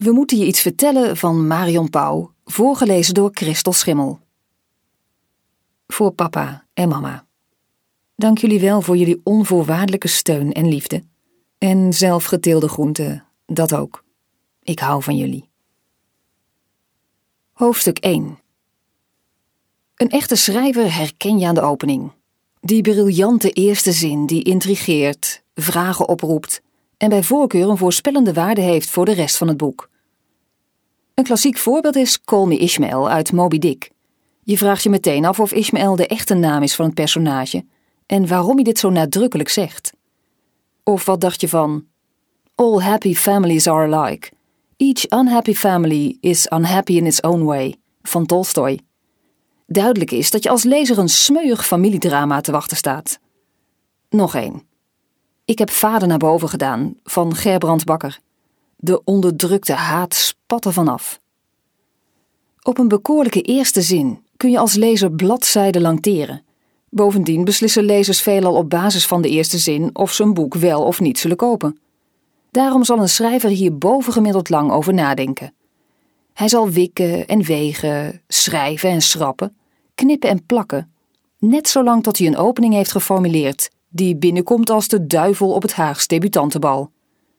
We moeten je iets vertellen van Marion Pauw, voorgelezen door Christel Schimmel. Voor papa en mama. Dank jullie wel voor jullie onvoorwaardelijke steun en liefde. En zelfgeteelde groenten, dat ook. Ik hou van jullie. Hoofdstuk 1. Een echte schrijver herken je aan de opening. Die briljante eerste zin die intrigeert, vragen oproept en bij voorkeur een voorspellende waarde heeft voor de rest van het boek. Een klassiek voorbeeld is Call Me Ishmael uit Moby Dick. Je vraagt je meteen af of Ishmael de echte naam is van het personage en waarom hij dit zo nadrukkelijk zegt. Of wat dacht je van All happy families are alike. Each unhappy family is unhappy in its own way, van Tolstoy. Duidelijk is dat je als lezer een smeuig familiedrama te wachten staat. Nog één. Ik heb Vader naar boven gedaan, van Gerbrand Bakker. De onderdrukte haat spat er vanaf. Op een bekoorlijke eerste zin kun je als lezer bladzijden lang teren. Bovendien beslissen lezers veelal op basis van de eerste zin of ze een boek wel of niet zullen kopen. Daarom zal een schrijver hier bovengemiddeld lang over nadenken. Hij zal wikken en wegen, schrijven en schrappen, knippen en plakken, net zolang tot hij een opening heeft geformuleerd die binnenkomt als de duivel op het Haags debutantenbal.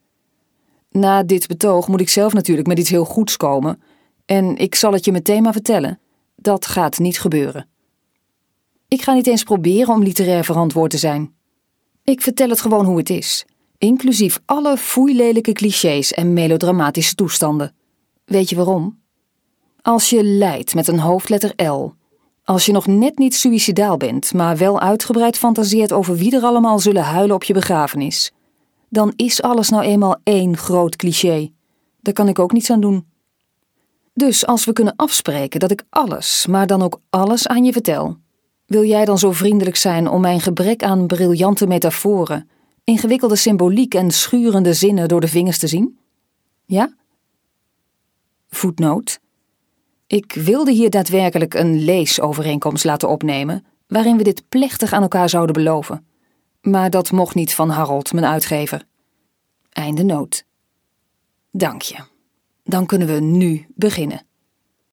Na dit betoog moet ik zelf natuurlijk met iets heel goeds komen en ik zal het je meteen maar vertellen, dat gaat niet gebeuren. Ik ga niet eens proberen om literair verantwoord te zijn. Ik vertel het gewoon hoe het is, inclusief alle foeilelijke clichés en melodramatische toestanden. Weet je waarom? Als je lijdt met een hoofdletter L, als je nog net niet suïcidaal bent, maar wel uitgebreid fantaseert over wie er allemaal zullen huilen op je begrafenis, dan is alles nou eenmaal één groot cliché. Daar kan ik ook niets aan doen. Dus als we kunnen afspreken dat ik alles, maar dan ook alles aan je vertel, wil jij dan zo vriendelijk zijn om mijn gebrek aan briljante metaforen, ingewikkelde symboliek en schurende zinnen door de vingers te zien? Ja? Voetnoot. Ik wilde hier daadwerkelijk een leesovereenkomst laten opnemen, waarin we dit plechtig aan elkaar zouden beloven. Maar dat mocht niet van Harold, mijn uitgever. Einde noot. Dank je. Dan kunnen we nu beginnen.